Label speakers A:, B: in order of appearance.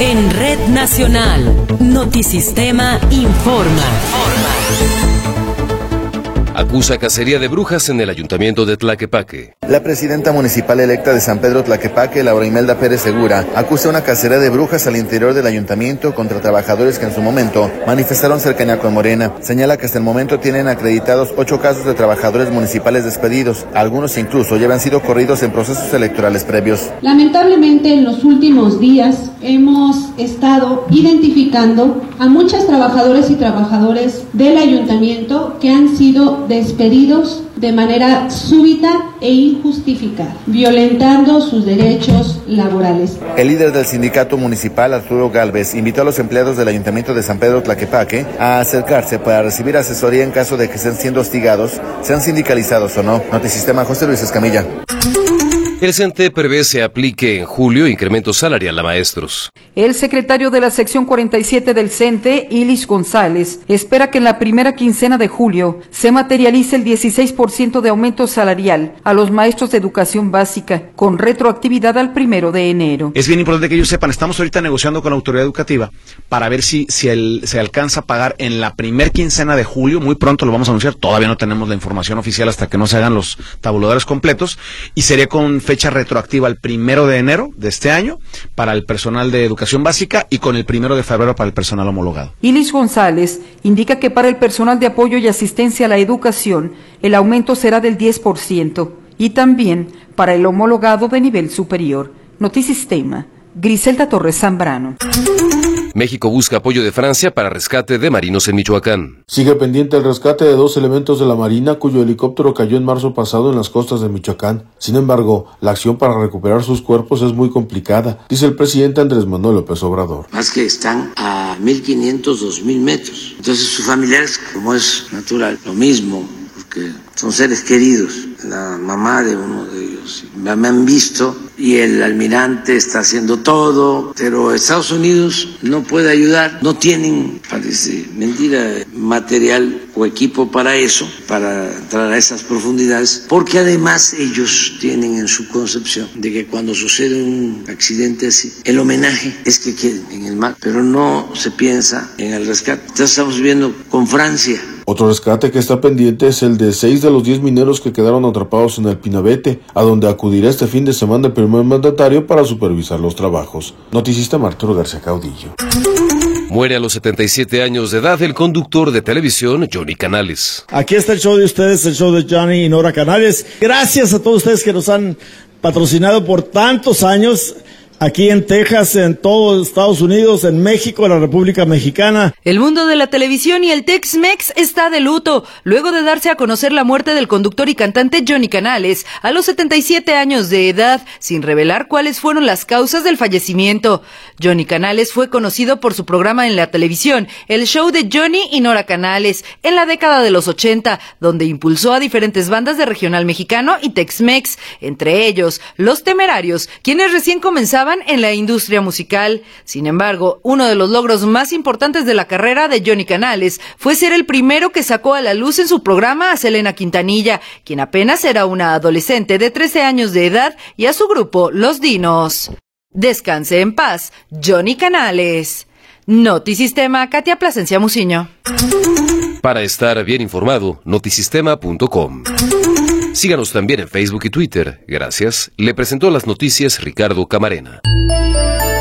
A: En Red Nacional, Notisistema informa.
B: Acusa cacería de brujas en el ayuntamiento de Tlaquepaque.
C: La presidenta municipal electa de San Pedro Tlaquepaque, Laura Imelda Pérez Segura, acusa una cacería de brujas al interior del ayuntamiento contra trabajadores que en su momento manifestaron cercanía con Morena. Señala que hasta el momento tienen acreditados 8 casos de trabajadores municipales despedidos. Algunos incluso ya han sido corridos en procesos electorales previos.
D: Lamentablemente, en los últimos días hemos estado identificando a muchos trabajadores y trabajadores del ayuntamiento que han sido despedidos de manera súbita e injustificada, violentando sus derechos laborales.
C: El líder del sindicato municipal, Arturo Galvez, invitó a los empleados del ayuntamiento de San Pedro Tlaquepaque a acercarse para recibir asesoría en caso de que estén siendo hostigados, sean sindicalizados o no. Notisistema, José Luis Escamilla.
B: El CENTE prevé se aplique en julio incremento salarial a maestros.
E: El secretario de la sección 47 del CENTE, Ilis González, espera que en la primera quincena de julio se materialice el 16% de aumento salarial a los maestros de educación básica, con retroactividad al 1 de enero.
F: Es bien importante que ellos sepan, estamos ahorita negociando con la autoridad educativa para ver si se alcanza a pagar en la primer quincena de julio. Muy pronto lo vamos a anunciar, todavía no tenemos la información oficial hasta que no se hagan los tabuladores completos, y sería con fecha retroactiva al 1 de enero de este año para el personal de educación básica y con el 1 de febrero para el personal homologado.
E: Ilis González indica que para el personal de apoyo y asistencia a la educación el aumento será del 10% y también para el homologado de nivel superior. Notisistema, Griselda Torres Zambrano.
B: México busca apoyo de Francia para rescate de marinos en Michoacán.
G: Sigue pendiente el rescate de 2 elementos de la Marina cuyo helicóptero cayó en marzo pasado en las costas de Michoacán. Sin embargo, la acción para recuperar sus cuerpos es muy complicada, dice el presidente Andrés Manuel López Obrador.
H: Más que están a 1.500, 2.000 metros. Entonces sus familiares, como es natural, lo mismo, porque son seres queridos. La mamá de uno de ellos me han visto y el almirante está haciendo todo, pero Estados Unidos no puede ayudar, no tienen, parece mentira, material o equipo para eso, para entrar a esas profundidades, porque además ellos tienen en su concepción de que cuando sucede un accidente así, el homenaje es que queden en el mar, pero no se piensa en el rescate. Entonces estamos viendo con Francia.
G: Otro rescate que está pendiente es el de 6 de los 10 mineros que quedaron atrapados en el Pinabete, a donde acudirá este fin de semana el primer mandatario para supervisar los trabajos. Noticista Arturo García Caudillo.
B: Muere a los 77 años de edad el conductor de televisión Johnny Canales.
I: Aquí está el show de ustedes, el show de Johnny y Nora Canales. Gracias a todos ustedes que nos han patrocinado por tantos años. Aquí en Texas, en todo Estados Unidos, en México, en la República Mexicana.
J: El mundo de la televisión y el Tex-Mex está de luto, luego de darse a conocer la muerte del conductor y cantante Johnny Canales, a los 77 años de edad, sin revelar cuáles fueron las causas del fallecimiento. Johnny Canales fue conocido por su programa en la televisión, el show de Johnny y Nora Canales, en la década de los 80, donde impulsó a diferentes bandas de regional mexicano y Tex-Mex, entre ellos Los Temerarios, quienes recién comenzaban en la industria musical. Sin embargo, uno de los logros más importantes de la carrera de Johnny Canales fue ser el primero que sacó a la luz en su programa a Selena Quintanilla, quien apenas era una adolescente de 13 años de edad, y a su grupo Los Dinos. Descanse en paz, Johnny Canales. Notisistema, Katia Plasencia Muciño.
B: Para estar bien informado, notisistema.com. Síganos también en Facebook y Twitter. Gracias. Le presentó las noticias Ricardo Camarena.